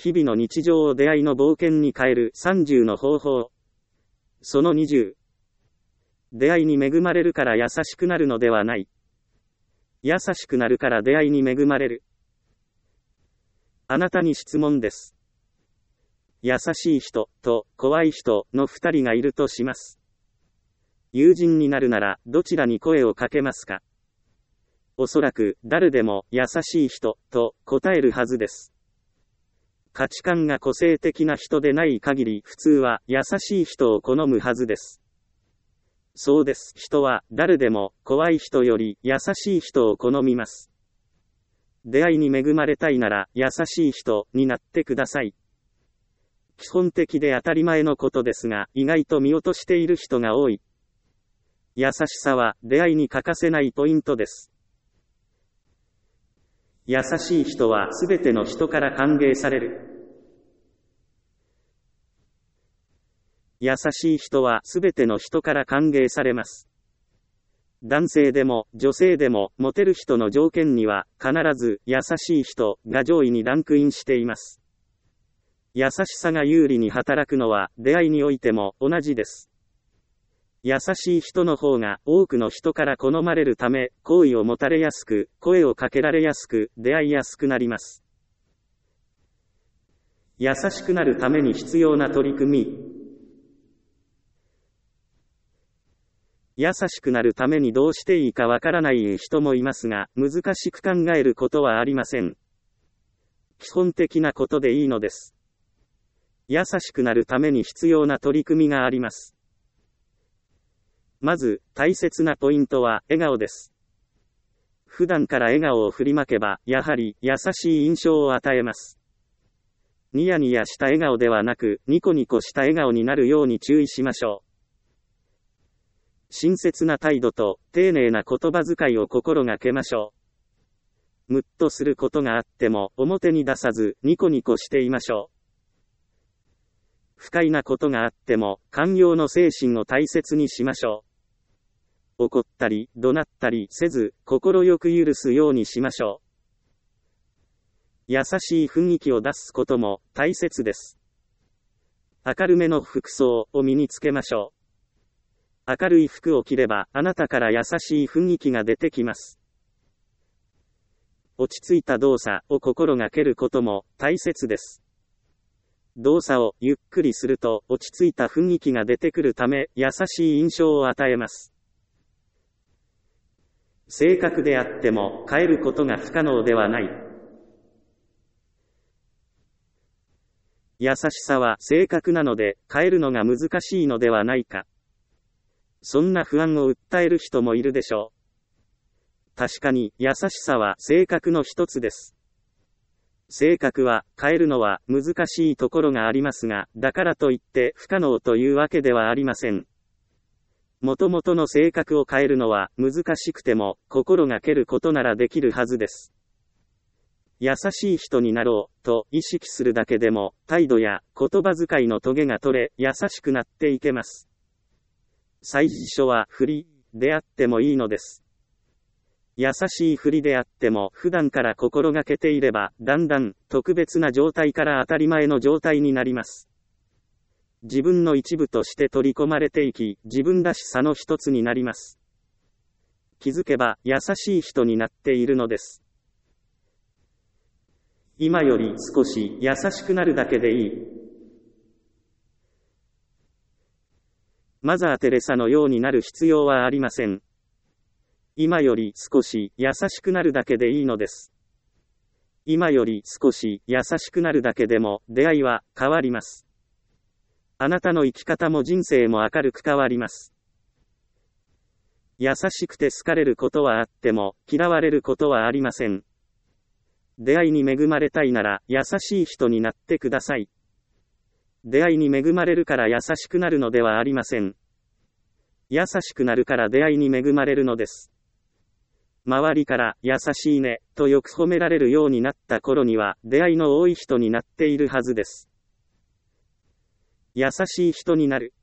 日々の日常を出会いの冒険に変える30の方法。その20。出会いに恵まれるから優しくなるのではない。優しくなるから出会いに恵まれる。あなたに質問です。優しい人と怖い人の2人がいるとします。友人になるならどちらに声をかけますか？おそらく誰でも優しい人と答えるはずです。価値観が個性的な人でない限り普通は優しい人を好むはずです。そうです。人は誰でも怖い人より優しい人を好みます。出会いに恵まれたいなら優しい人になってください。基本的で当たり前のことですが、意外と見落としている人が多い。優しさは出会いに欠かせないポイントです。優しい人はすべての人から歓迎される。優しい人はすべての人から歓迎されます。男性でも女性でもモテる人の条件には必ず優しい人が上位にランクインしています。優しさが有利に働くのは出会いにおいても同じです。優しい人の方が多くの人から好まれるため、好意を持たれやすく、声をかけられやすく、出会いやすくなります。優しくなるために必要な取り組み。優しくなるためにどうしていいかわからない人もいますが、難しく考えることはありません。基本的なことでいいのです。優しくなるために必要な取り組みがあります。まず、大切なポイントは笑顔です。普段から笑顔を振りまけば、やはり優しい印象を与えます。ニヤニヤした笑顔ではなく、ニコニコした笑顔になるように注意しましょう。親切な態度と丁寧な言葉遣いを心がけましょう。ムッとすることがあっても表に出さずニコニコしていましょう。不快なことがあっても寛容の精神を大切にしましょう。怒ったり怒鳴ったりせず心よく許すようにしましょう。優しい雰囲気を出すことも大切です。明るめの服装を身につけましょう。明るい服を着ればあなたから優しい雰囲気が出てきます。落ち着いた動作を心がけることも大切です。動作をゆっくりすると落ち着いた雰囲気が出てくるため優しい印象を与えます。性格であっても変えることが不可能ではない。優しさは性格なので変えるのが難しいのではないか。そんな不安を訴える人もいるでしょう。確かに優しさは性格の一つです。性格は変えるのは難しいところがありますが、だからといって不可能というわけではありません。もともとの性格を変えるのは難しくても心がけることならできるはずです。優しい人になろうと意識するだけでも態度や言葉遣いのトゲが取れ優しくなっていけます。最初は振りであってもいいのです。優しい振りであっても普段から心がけていればだんだん特別な状態から当たり前の状態になります。自分の一部として取り込まれていき、自分らしさの一つになります。気づけば優しい人になっているのです。今より少し優しくなるだけでいい。マザー・テレサのようになる必要はありません。今より少し優しくなるだけでいいのです。今より少し優しくなるだけでも出会いは変わります。あなたの生き方も人生も明るく変わります。優しくて好かれることはあっても嫌われることはありません。出会いに恵まれたいなら優しい人になってください。出会いに恵まれるから優しくなるのではありません。優しくなるから出会いに恵まれるのです。周りから優しいねとよく褒められるようになった頃には出会いの多い人になっているはずです。優しい人になる。